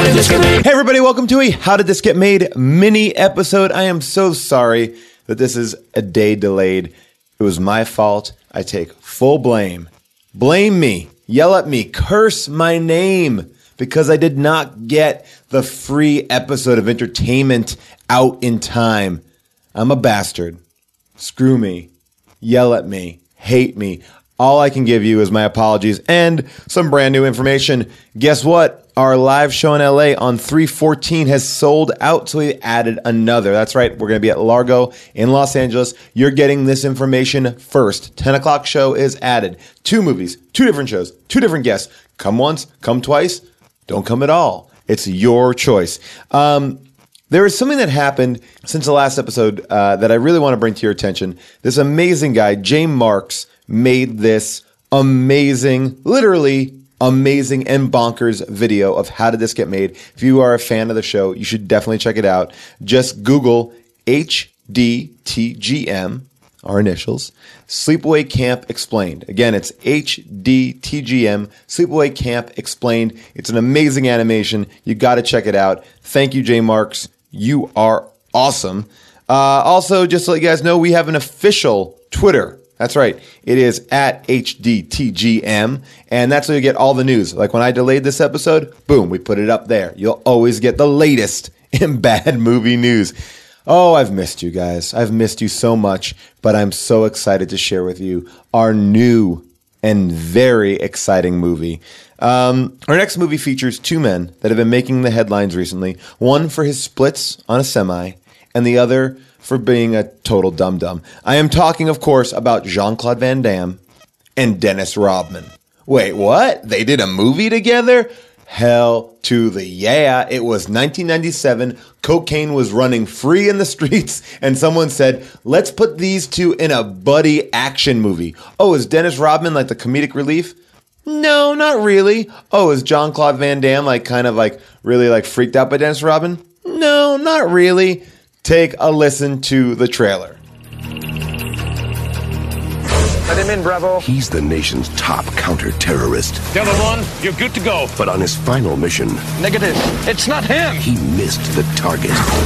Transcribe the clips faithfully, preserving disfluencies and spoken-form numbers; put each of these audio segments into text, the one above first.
How did this get made? Hey everybody, welcome to a How Did This Get Made mini episode. I am so sorry that this is a day delayed. It was my fault. I take full blame. Blame me, yell at me, curse my name because I did not get the free episode of entertainment out in time. I'm a bastard. Screw me. Yell at me. Hate me. All I can give you is my apologies and some brand new information. Guess what? Our live show in L A on three fourteen has sold out, so we added another. That's right. We're going to be at Largo in Los Angeles. You're getting this information first. ten o'clock show is added. Two movies, two different shows, two different guests. Come once, come twice, don't come at all. It's your choice. Um, there is something that happened since the last episode uh, that I really want to bring to your attention. This amazing guy, Jay Marks, made this amazing, literally amazing and bonkers video of How Did This Get Made. If you are a fan of the show, you should definitely check it out. Just Google H D T G M, our initials, Sleepaway Camp Explained. Again, it's H D T G M, Sleepaway Camp Explained. It's an amazing animation. You got to check it out. Thank you, Jay Marks. You are awesome. Uh, also, just to let you guys know, we have an official Twitter. That's right. It is at H D T G M, and that's where you get all the news. Like when I delayed this episode, boom, we put it up there. You'll always get the latest in bad movie news. Oh, I've missed you guys. I've missed you so much, but I'm so excited to share with you our new and very exciting movie. Um, our next movie features two men that have been making the headlines recently, one for his splits on a semi, and the other for being a total dum-dum. I am talking, of course, about Jean-Claude Van Damme and Dennis Rodman. Wait, what? They did a movie together? Hell to the yeah. It was nineteen ninety-seven. Cocaine was running free in the streets, and someone said, let's put these two in a buddy action movie. Oh, is Dennis Rodman like the comedic relief? No, not really. Oh, is Jean-Claude Van Damme like kind of like really like freaked out by Dennis Rodman? No, not really. Take a listen to the trailer. Let him in, Bravo. He's the nation's top counter-terrorist. Delta One, you're good to go. But on his final mission, Negative. It's not him. he missed the target.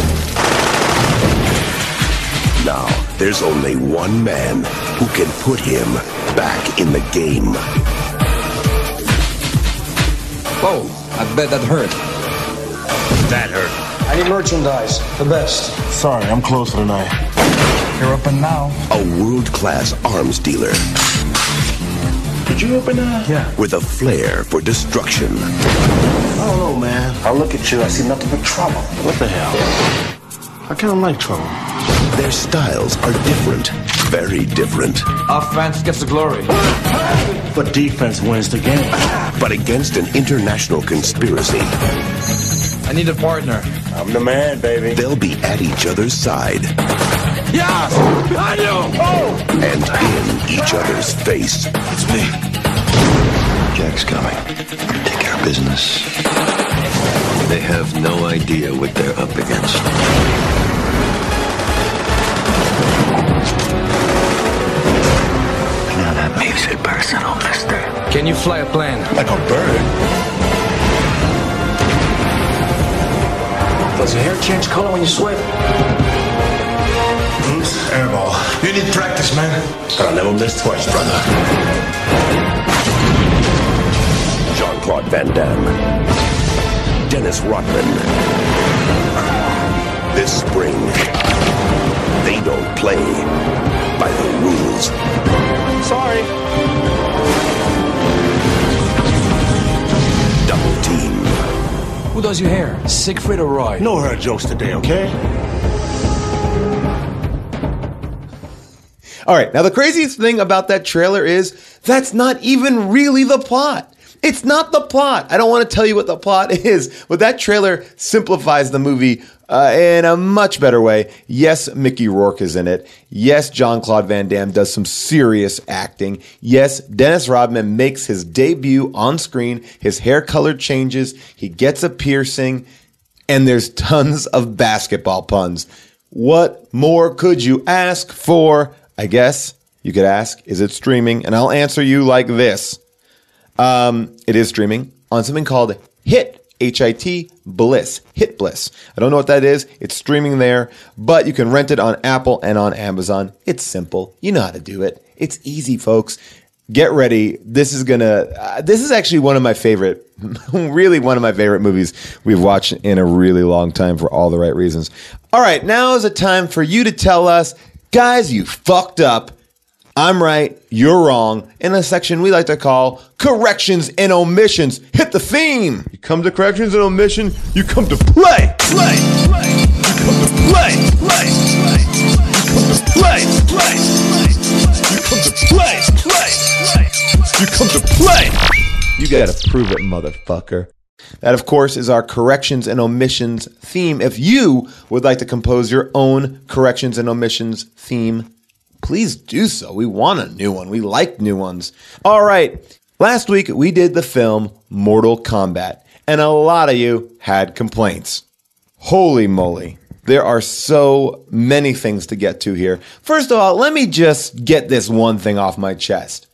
Now, there's only one man who can put him back in the game. Oh, I bet that hurt. That hurt. I need merchandise, the best. Sorry, I'm closer tonight. You're open now. A world-class arms dealer Did you open that? Yeah. with a flair for destruction. I don't know, man. I look at you, I see nothing but trouble. What the hell? I kind of like trouble. Their styles are different, very different. Offense gets the glory. But defense wins the game. But against an international conspiracy, I need a partner. I'm the man, baby. they'll be at each other's side Yes! Behind you! Oh! and in each other's face. It's me. Jack's coming. Take care of business. They have no idea what they're up against. Now that makes it personal, mister. Can you fly a plane? Like a bird. Does your hair change color when you sweat? Oops, airball. You need practice, man. But I'll never miss twice, brother. Jean-Claude Van Damme, Dennis Rodman. This spring, they don't play by the rules. Sorry. Double team. Who does your hair? Siegfried or Roy? No hurt jokes today, okay? All right. Now, the craziest thing about that trailer is that's not even really the plot. It's not the plot. I don't want to tell you what the plot is, but that trailer simplifies the movie uh, in a much better way. Yes, Mickey Rourke is in it. Yes, Jean-Claude Van Damme does some serious acting. Yes, Dennis Rodman makes his debut on screen. His hair color changes. He gets a piercing. And there's tons of basketball puns. What more could you ask for? I guess you could ask, is it streaming? And I'll answer you like this. Um, it is streaming on something called Hit H I T, Bliss, Hit Bliss. I don't know what that is. It's streaming there, but you can rent it on Apple and on Amazon. It's simple. You know how to do it. It's easy, folks. Get ready. This is gonna, uh, this is actually one of my favorite, really one of my favorite movies we've watched in a really long time for all the right reasons. All right, now is a time for you to tell us, guys, you fucked up. I'm right, you're wrong, in a section we like to call Corrections and Omissions. Hit the theme! You come to Corrections and Omission, you come to play! Play! Play! You come to play! Play! Play! You come to play! Play! Play! You come to play! Play! Play! You come to play! You gotta prove it, motherfucker. That, of course, is our Corrections and Omissions theme. If you would like to compose your own Corrections and Omissions theme, please do so. We want a new one. We like new ones. All right. Last week, we did the film Mortal Kombat, and a lot of you had complaints. Holy moly. There are so many things to get to here. First of all, let me just get this one thing off my chest.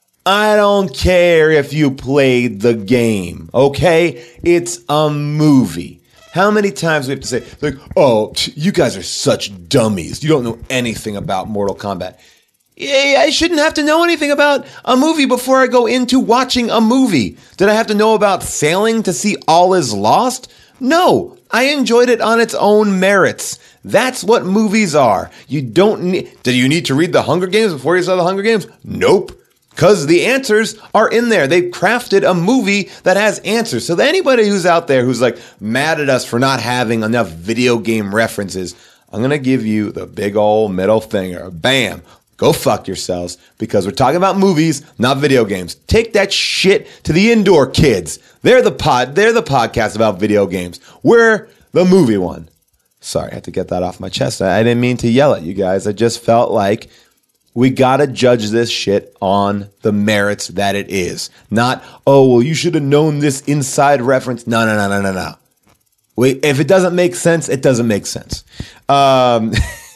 I don't care if you played the game, okay? It's a movie. How many times we have to say, like, oh, you guys are such dummies. You don't know anything about Mortal Kombat. Yeah, I shouldn't have to know anything about a movie before I go into watching a movie. Did I have to know about failing to see All Is Lost? No, I enjoyed it on its own merits. That's what movies are. You don't need, did you need to read The Hunger Games before you saw The Hunger Games? Nope. Because the answers are in there. They've crafted a movie that has answers. So anybody who's out there who's like mad at us for not having enough video game references, I'm going to give you the big old middle finger. Bam. Go fuck yourselves, because we're talking about movies, not video games. Take that shit to the indoor kids. They're the pod. They're the podcast about video games. We're the movie one. Sorry, I had to get that off my chest. I didn't mean to yell at you guys. I just felt like we got to judge this shit on the merits that it is. Not, oh, well, you should have known this inside reference. No, no, no, no, no, no. Wait, if it doesn't make sense, it doesn't make sense. Um,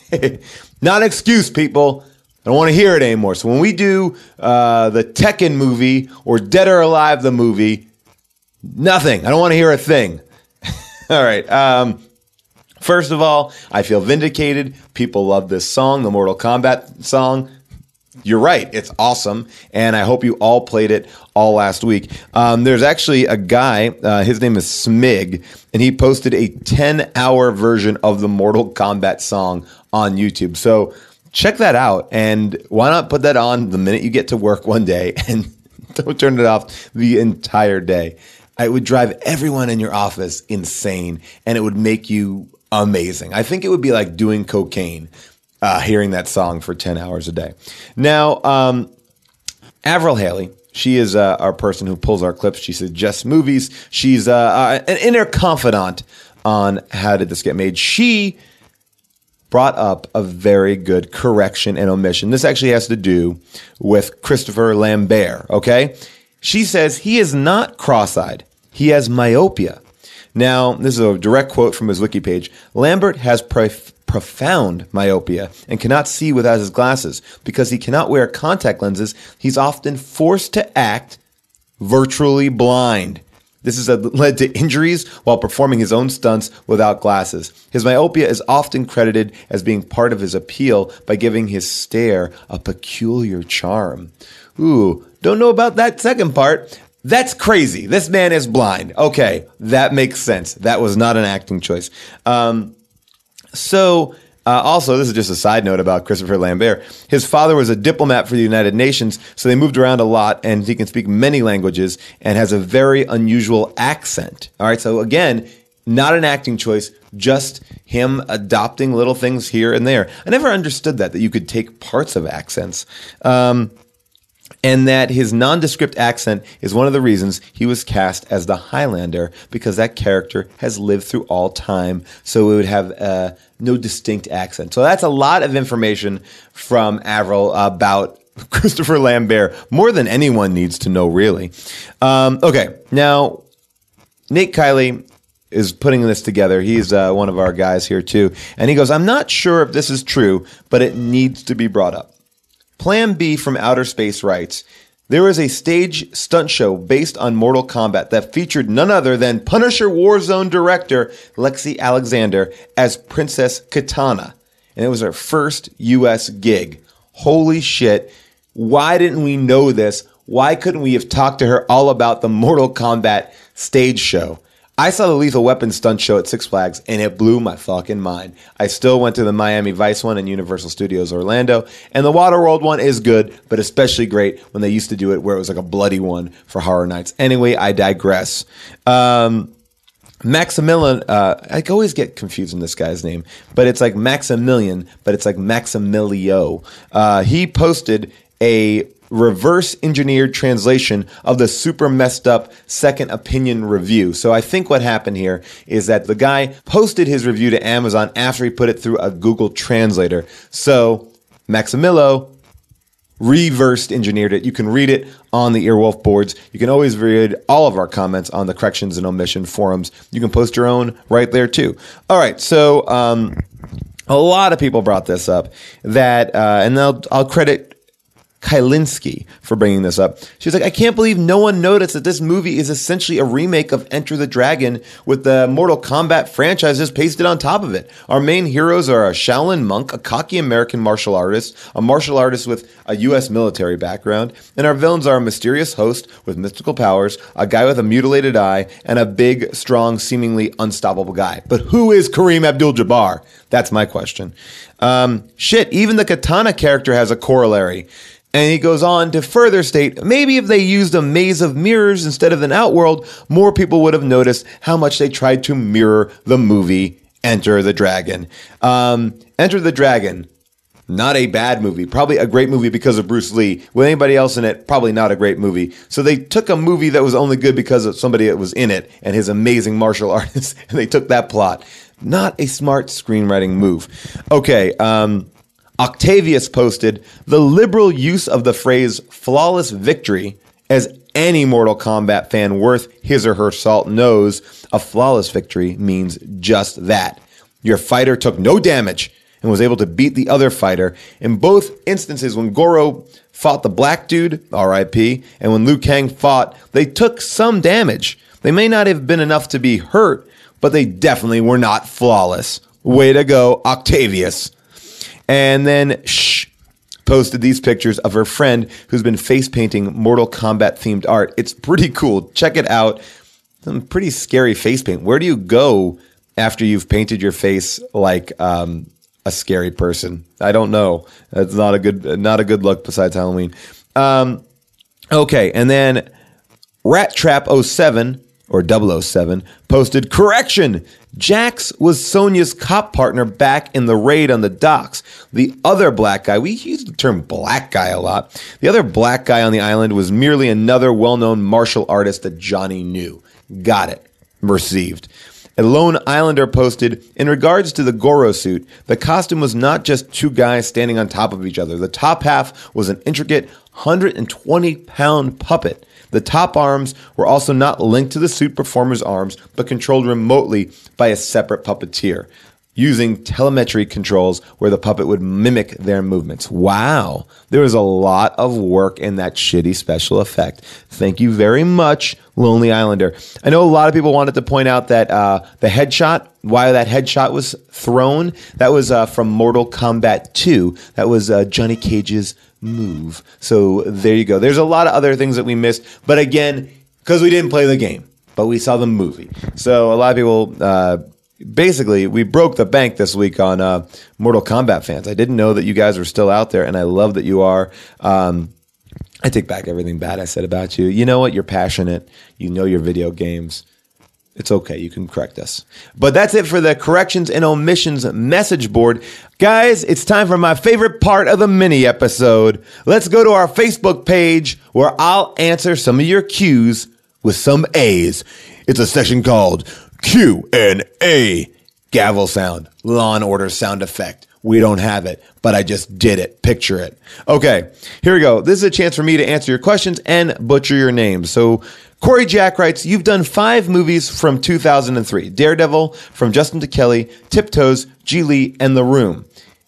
not an excuse, people. I don't want to hear it anymore. So when we do uh, the Tekken movie or Dead or Alive the movie, nothing. I don't want to hear a thing. All right. Um, First of all, I feel vindicated. People love this song, the Mortal Kombat song. You're right. It's awesome. And I hope you all played it all last week. Um, there's actually a guy, uh, his name is Smig, and he posted a ten-hour version of the Mortal Kombat song on YouTube. So check that out. And why not put that on the minute you get to work one day and don't turn it off the entire day. It would drive everyone in your office insane, and it would make you amazing. I think it would be like doing cocaine, uh, hearing that song for ten hours a day. Now, um, Avril Haley, she is uh, our person who pulls our clips. She suggests movies. She's uh, uh, an inner confidant on How Did This Get Made. She brought up a very good correction and omission. This actually has to do with Christopher Lambert, okay? She says he is not cross-eyed. He has myopia. Now, this is a direct quote from his wiki page. Lambert has prof- profound myopia and cannot see without his glasses. Because he cannot wear contact lenses, he's often forced to act virtually blind. This has led to injuries while performing his own stunts without glasses. His myopia is often credited as being part of his appeal by giving his stare a peculiar charm. Ooh, don't know about that second part. That's crazy. This man is blind. Okay, that makes sense. That was not an acting choice. Um, so, uh, also, this is just a side note about Christopher Lambert. His father was a diplomat for the United Nations, so they moved around a lot, and he can speak many languages and has a very unusual accent. All right, so again, not an acting choice, just him adopting little things here and there. I never understood that, that you could take parts of accents. Um... And that his nondescript accent is one of the reasons he was cast as the Highlander, because that character has lived through all time, so it would have uh, no distinct accent. So that's a lot of information from Avril about Christopher Lambert, more than anyone needs to know, really. Um, okay, now, Nate Kiley is putting this together. He's uh, one of our guys here, too. And he goes, I'm not sure if this is true, but it needs to be brought up. Plan B from Outer Space writes, There was a stage stunt show based on Mortal Kombat that featured none other than Punisher Warzone director Lexi Alexander as Princess Katana. And it was her first U S gig. Holy shit. Why didn't we know this? Why couldn't we have talked to her all about the Mortal Kombat stage show? I saw the Lethal Weapon stunt show at Six Flags, and it blew my fucking mind. I still went to the Miami Vice one and Universal Studios Orlando, and the Waterworld one is good, but especially great when they used to do it where it was like a bloody one for Horror Nights. Anyway, I digress. Um, Maximilian, uh, I always get confused in this guy's name, but it's like Maximilian, but it's like Maximilio. Uh, he posted a reverse engineered translation of the super messed up second opinion review. So I think what happened here is that the guy posted his review to Amazon after he put it through a Google translator. So Maximilo reversed engineered it. You can read it on the Earwolf boards. You can always read all of our comments on the Corrections and Omission forums. You can post your own right there too. All right. So, um, a lot of people brought this up that, uh, and I'll, I'll credit Kylinski for bringing this up. She was like, I can't believe no one noticed that this movie is essentially a remake of Enter the Dragon with the Mortal Kombat franchise just pasted on top of it. Our main heroes are a Shaolin monk, a cocky American martial artist, a martial artist with a U S military background, and our villains are a mysterious host with mystical powers, a guy with a mutilated eye, and a big, strong, seemingly unstoppable guy. But who is Kareem Abdul-Jabbar? That's my question. Um, shit, even the Katana character has a corollary. And he goes on to further state, maybe if they used a maze of mirrors instead of an outworld, more people would have noticed how much they tried to mirror the movie Enter the Dragon. Um, Enter the Dragon, not a bad movie. Probably a great movie because of Bruce Lee. With anybody else in it, probably not a great movie. So they took a movie that was only good because of somebody that was in it and his amazing martial artist, and they took that plot. Not a smart screenwriting move. Okay, um... Octavius posted, the liberal use of the phrase flawless victory, as any Mortal Kombat fan worth his or her salt knows, a flawless victory means just that. Your fighter took no damage and was able to beat the other fighter. In both instances, when Goro fought the black dude, R I P, and when Liu Kang fought, they took some damage. They may not have been enough to be hurt, but they definitely were not flawless. Way to go, Octavius. And then Shh posted these pictures of her friend who's been face painting Mortal Kombat themed art. It's pretty cool. Check it out. Some pretty scary face paint. Where do you go after you've painted your face like um, a scary person? I don't know. That's not a good not a good look besides Halloween. Um, okay, and then Rat Trap oh seven or double oh seven posted, correction, Jax was Sonya's cop partner back in the raid on the docks. The other black guy, we use the term black guy a lot. The other black guy on the island was merely another well-known martial artist that Johnny knew. Got it. Received. A lone islander posted, in regards to the Goro suit, the costume was not just two guys standing on top of each other. The top half was an intricate one hundred twenty pound puppet. The top arms were also not linked to the suit performer's arms, but controlled remotely by a separate puppeteer, using telemetry controls where the puppet would mimic their movements. Wow. There was a lot of work in that shitty special effect. Thank you very much, Lonely Islander. I know a lot of people wanted to point out that uh, the headshot, why that headshot was thrown, that was uh, from Mortal Kombat two. That was uh, Johnny Cage's move. So there you go. There's a lot of other things that we missed. But again, because we didn't play the game, but we saw the movie. So a lot of people... Uh, Basically, we broke the bank this week on uh, Mortal Kombat fans. I didn't know that you guys were still out there, and I love that you are. Um, I take back everything bad I said about you. You know what? You're passionate. You know your video games. It's okay. You can correct us. But that's it for the Corrections and Omissions message board. Guys, it's time for my favorite part of the mini episode. Let's go to our Facebook page where I'll answer some of your Q's with some A's. It's a section called Q and A. Gavel sound. Law and Order sound effect. We don't have it, but I just did it. Picture it. Okay, here we go. This is a chance for me to answer your questions and butcher your names. So Corey Jack writes, you've done five movies from two thousand three. Daredevil, From Justin to Kelly, Tiptoes, G. Lee, and The Room.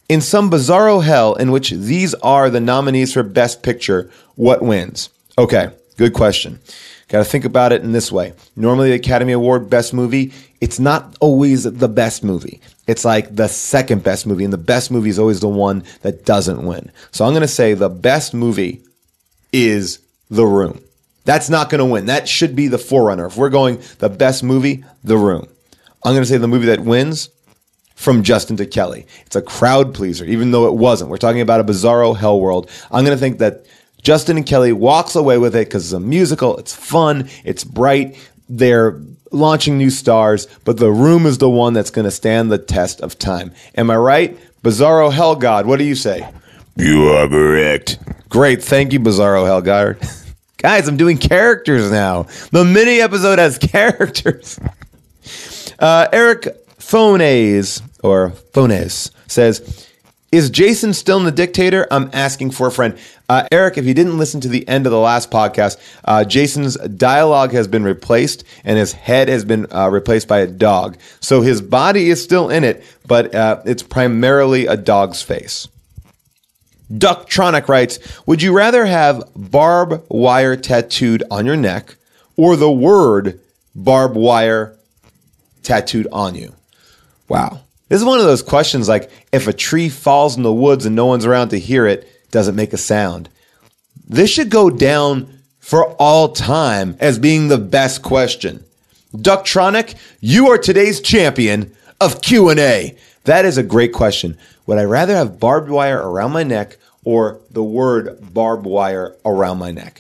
In some bizarro hell in which these are the nominees for Best Picture, what wins? Okay, good question. Got to think about it in this way. Normally, the Academy Award Best Movie, it's not always the best movie. It's like the second best movie, and the best movie is always the one that doesn't win. So I'm going to say the best movie is The Room. That's not going to win. That should be the forerunner. If we're going the best movie, The Room. I'm going to say the movie that wins, From Justin to Kelly. It's a crowd pleaser, even though it wasn't. We're talking about a bizarro hell world. I'm going to think that Justin and Kelly walks away with it because it's a musical. It's fun. It's bright. They're launching new stars, but The Room is the one that's going to stand the test of time. Am I right? Bizarro Hell God, what do you say? You are correct. Great. Thank you, Bizarro Hell God. Guys, I'm doing characters now. The mini episode has characters. Uh, Eric Fones, or Fones, says, is Jason still in The Dictator? I'm asking for a friend. Uh, Eric, if you didn't listen to the end of the last podcast, uh, Jason's dialogue has been replaced and his head has been uh, replaced by a dog. So his body is still in it, but uh, it's primarily a dog's face. Ducktronic writes, would you rather have barbed wire tattooed on your neck or the word barbed wire tattooed on you? Wow. This is one of those questions like, if a tree falls in the woods and no one's around to hear it, does it make a sound? This should go down for all time as being the best question. Ducktronic, you are today's champion of Q and A. That is a great question. Would I rather have barbed wire around my neck or the word barbed wire around my neck?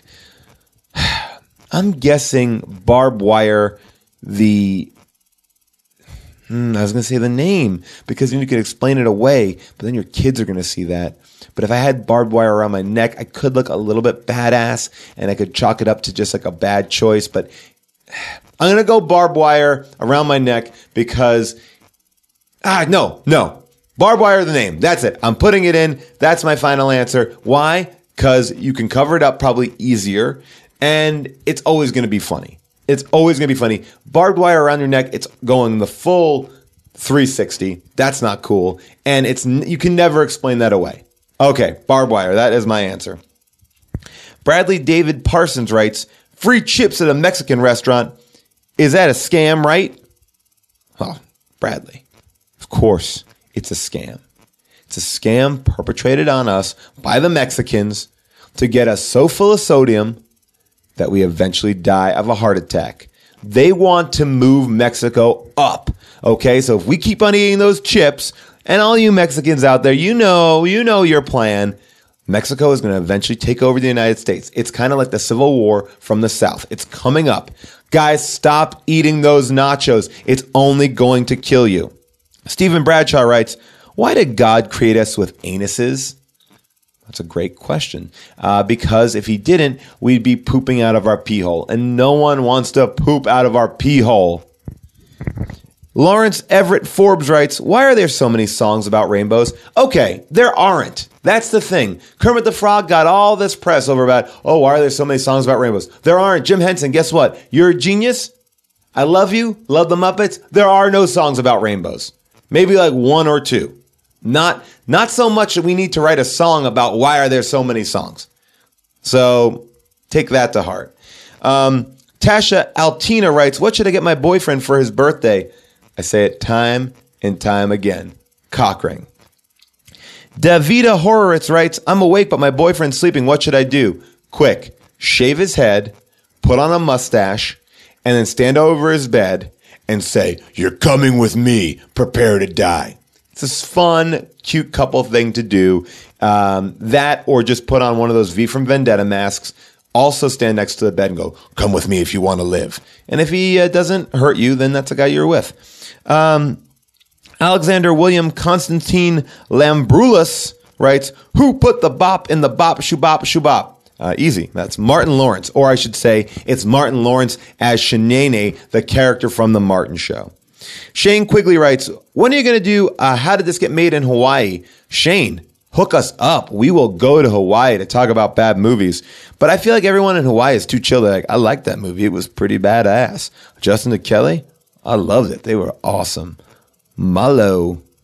I'm guessing barbed wire, the... Hmm, I was going to say the name, because then you could explain it away, but then your kids are going to see that. But if I had barbed wire around my neck, I could look a little bit badass, and I could chalk it up to just like a bad choice. But I'm going to go barbed wire around my neck because, ah, no, no. Barbed wire, the name. That's it. I'm putting it in. That's my final answer. Why? Because you can cover it up probably easier, and it's always going to be funny. It's always going to be funny. Barbed wire around your neck, it's going the full three sixty. That's not cool. And it's you can never explain that away. Okay, barbed wire. That is my answer. Bradley David Parsons writes, free chips at a Mexican restaurant. Is that a scam, right? Oh, Bradley. Of course, it's a scam. It's a scam perpetrated on us by the Mexicans to get us so full of sodium that we eventually die of a heart attack. They want to move Mexico up. Okay, so if we keep on eating those chips, and all you Mexicans out there, you know, you know your plan. Mexico is going to eventually take over the United States. It's kind of like the Civil War from the South. It's coming up. Guys, stop eating those nachos. It's only going to kill you. Stephen Bradshaw writes, why did God create us with anuses? That's a great question. Uh, because if he didn't, we'd be pooping out of our pee hole. And no one wants to poop out of our pee hole. Lawrence Everett Forbes writes, why are there so many songs about rainbows? Okay, there aren't. That's the thing. Kermit the Frog got all this press over about, oh, why are there so many songs about rainbows? There aren't. Jim Henson, guess what? You're a genius. I love you. Love the Muppets. There are no songs about rainbows. Maybe like one or two. Not not so much that we need to write a song about why are there so many songs. So take that to heart. Um, Tasha Altina writes, what should I get my boyfriend for his birthday? I say it time and time again. Cock ring. Davida Horowitz writes, I'm awake, but my boyfriend's sleeping. What should I do? Quick, shave his head, put on a mustache, and then stand over his bed and say, you're coming with me. Prepare to die. It's a fun, cute couple thing to do. Um, that or just put on one of those V from Vendetta masks. Also stand next to the bed and go, come with me if you want to live. And if he uh, doesn't hurt you, then that's the guy you're with. Um, Alexander William Constantine Lambroulas writes, who put the bop in the bop, shubop, shubop? Uh, easy. That's Martin Lawrence. Or I should say, it's Martin Lawrence as Shanae, the character from The Martin Show. Shane Quigley writes, when are you going to do uh, How Did This Get Made in Hawaii? Shane, hook us up. We will go to Hawaii to talk about bad movies. But I feel like everyone in Hawaii is too chill. They're like, I like that movie. It was pretty badass. Justin to Kelly, I loved it. They were awesome. Malo.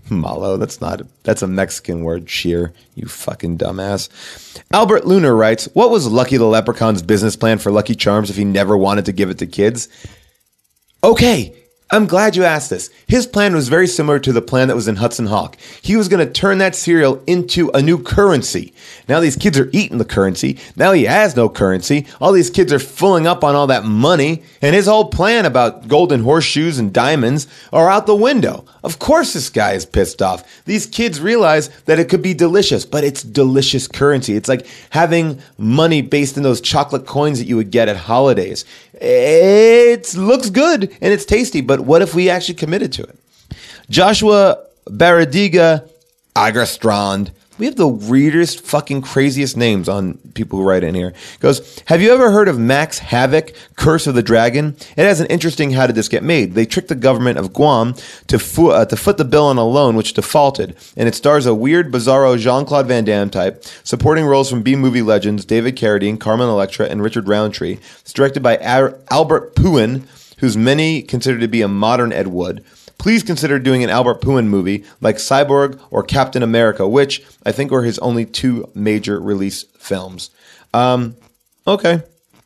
Malo, that's not, that's a Mexican word, cheer, you fucking dumbass. Albert Lunar writes, what was Lucky the Leprechaun's business plan for Lucky Charms if he never wanted to give it to kids? Okay, I'm glad you asked this. His plan was very similar to the plan that was in Hudson Hawk. He was going to turn that cereal into a new currency. Now these kids are eating the currency. Now he has no currency. All these kids are filling up on all that money. And his whole plan about golden horseshoes and diamonds are out the window. Of course this guy is pissed off. These kids realize that it could be delicious, but it's delicious currency. It's like having money based in those chocolate coins that you would get at holidays. It looks good and it's tasty, but what if we actually committed to it? Joshua Baradiga Agerstrand. We have the weirdest, fucking craziest names on people who write in here. Goes, have you ever heard of Max Havoc, Curse of the Dragon? It has an interesting how did this get made. They tricked the government of Guam to, fo- uh, to foot the bill on a loan, which defaulted. And it stars a weird, bizarro Jean-Claude Van Damme type, supporting roles from B-movie legends David Carradine, Carmen Electra, and Richard Roundtree. It's directed by Ar- Albert Puin, who's many consider to be a modern Ed Wood. Please consider doing an Albert Puin movie like Cyborg or Captain America, which I think were his only two major release films. Um, okay.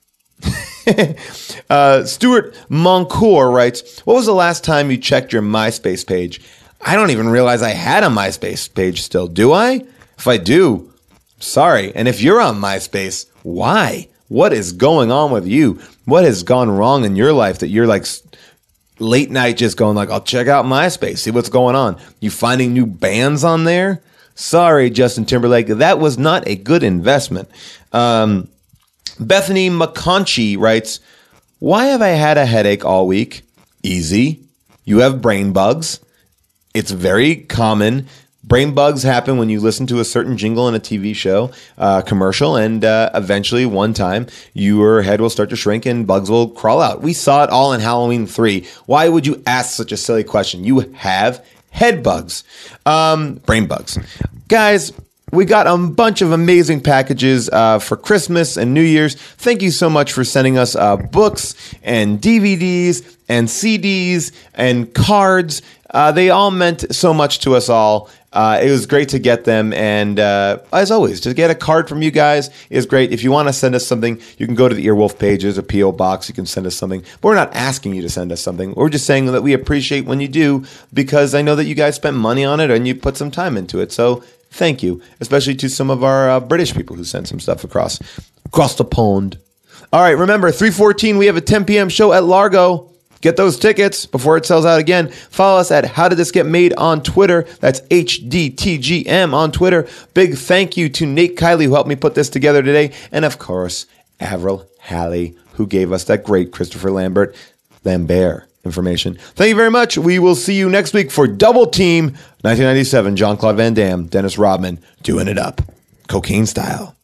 uh, Stuart Moncour writes, what was the last time you checked your MySpace page? I don't even realize I had a MySpace page still. Do I? If I do, sorry. And if you're on MySpace, why? What is going on with you? What has gone wrong in your life that you're like late night just going like, I'll check out MySpace, see what's going on. You finding new bands on there? Sorry, Justin Timberlake, that was not a good investment. Um, Bethany McConchy writes, why have I had a headache all week? Easy. You have brain bugs. It's very common. Brain bugs happen when you listen to a certain jingle in a T V show, uh, commercial, and uh, eventually one time your head will start to shrink and bugs will crawl out. We saw it all in Halloween three. Why would you ask such a silly question? You have head bugs, um, brain bugs. Guys, we got a bunch of amazing packages uh, for Christmas and New Year's. Thank you so much for sending us uh, books and D V Ds and C Ds and cards. Uh, they all meant so much to us all. Uh, it was great to get them. And uh, as always, to get a card from you guys is great. If you want to send us something, you can go to the Earwolf page. There's a P O box. You can send us something. But we're not asking you to send us something. We're just saying that we appreciate when you do, because I know that you guys spent money on it and you put some time into it. So thank you, especially to some of our uh, British people who sent some stuff across, across the pond. All right, remember, three fourteen, we have a ten p.m. show at Largo. Get those tickets before it sells out again. Follow us at How Did This Get Made on Twitter. That's H D T G M on Twitter. Big thank you to Nate Kiley, who helped me put this together today. And of course, Avril Halley, who gave us that great Christopher Lambert, Lambert information. Thank you very much. We will see you next week for Double Team nineteen ninety-seven. Jean-Claude Van Damme, Dennis Rodman, doing it up. Cocaine style.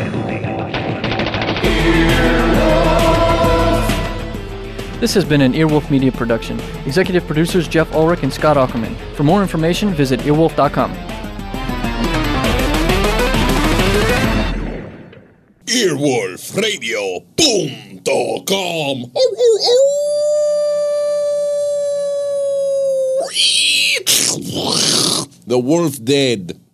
This has been an Earwolf Media production. Executive producers Jeff Ulrich and Scott Ackerman. For more information, visit earwolf dot com. earwolf radio punto com. The wolf dead.